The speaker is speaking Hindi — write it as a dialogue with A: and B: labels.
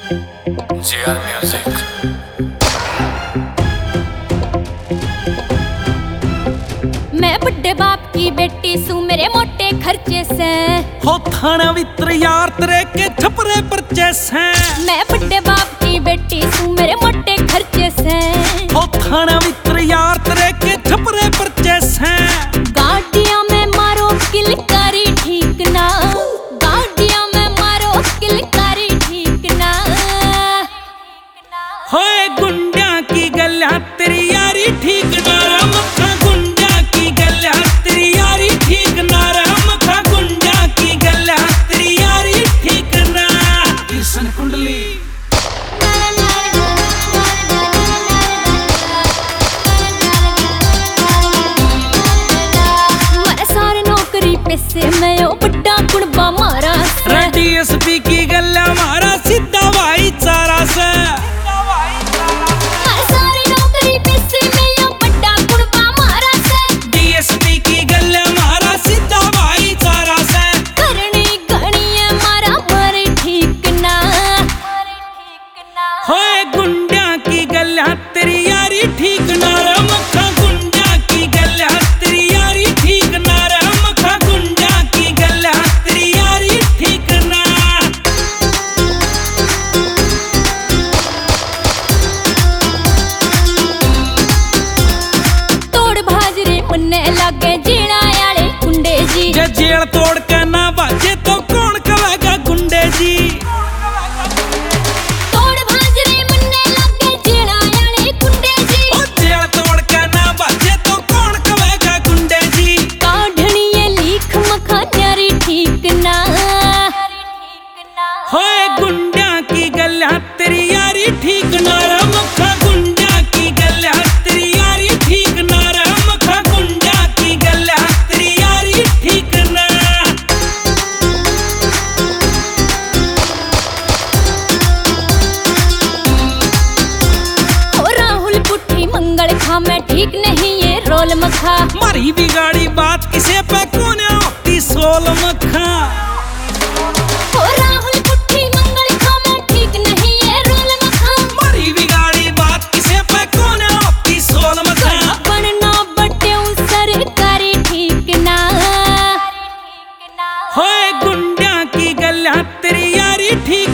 A: JR music.
B: मैं बड़े बाप की बेटी सू मेरे मोटे खर्चे से
C: हो थाना वित्र यार तेरे के छपरे परचे से।
B: मैं बड़े बाप की बेटी सू मेरे मोटे खर्चे से
C: हो थाना वित्र यार तेरे के छपरे परचे से।
B: गाड़ियां में मारो किलकारी ठीक ना, गाड़ियां में मारो किलकारी ठीक ना।
C: होए गुंडा की गल्ला तेरी यारी ठीक ना, मखा गुंडा की गल्ला तेरी यारी ठीक ना, मखा गुंडा की गल्ला तेरी यारी ठीक ना। किशन कुंडली
B: पैसे मैं ओ बड़ा कुड़बा मारा
C: डीएसपी की गल्ला मारा सीधा भाईचारा से।
B: सारी नौकरी पैसे मैं ओ बड़ा कुड़बा मारा से।
C: डीएसपी की गल्ला मारा सीधा भाईचारा से।
B: करनी गणी है मारा मारे ठीक ना।
C: होए गुंडा की गल्ला तेरी यारी ठीक ना, मखा गुंडा की गल्ला तेरी यारी ठीक ना, मखा गुंडा की गल्ला तेरी यारी ठीक ना।
B: तोड़ भाजरे मन्ने लागे जीना याले गुंडे जी।
C: जे जेल तोड़ के ना बाजे तो कौन कहेगा गुंडे जी।
B: तोड़ भाजरे मन्ने लागे जीना याले गुंडे जी।
C: ओ जेल तोड़ के ना बाजे तो कौन कहेगा गुंडे जी।
B: काढ़नी है लीख मखा न्यारी ठीक ना।
C: होए गुंडा की गल्ला तेरी यारी ठीक ना, मखा गुंडा की गल्ला तेरी यारी ठीक ना, मखा गुंडा की गल्ला तेरी यारी ठीक ना।
B: ओ राहुल पुट्ठी मंगल खा मैं ठीक नहीं ये रोल मखा।
C: मारी बिगाड़ी बात किसे पे कौन आती सोल मखा।
B: ओ राहुल पुट्ठी मंगल खा मैं ठीक नहीं ये रोल मखा।
C: मारी बिगाड़ी बात किसे पे कौन आती सोल मखा।
B: बनना बटे सरकारी ठीक ना।
C: होए गुंडा की गल्ला तेरी यारी ठीक